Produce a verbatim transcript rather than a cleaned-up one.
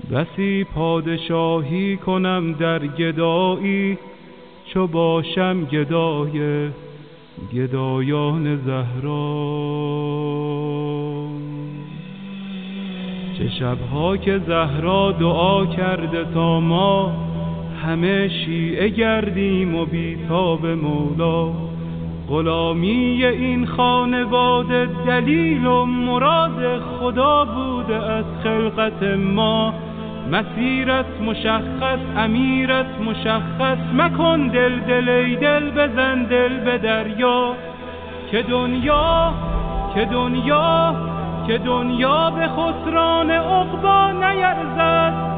بسی پادشاهی کنم در گدایی، چو باشم گدای گدایان زهرا. چه شبها که زهرا دعا کرده تا ما همه شیعه گردیم و بیتاب مولا. غلامی این خانواده دلیل و مراد خدا بوده از خلقت ما. مسیرت مشخص امیرت مشخص، مکن دل دل ای دل بزن دل به دریا. که دنیا که دنیا که دنیا به خسران عقبا نیرزد،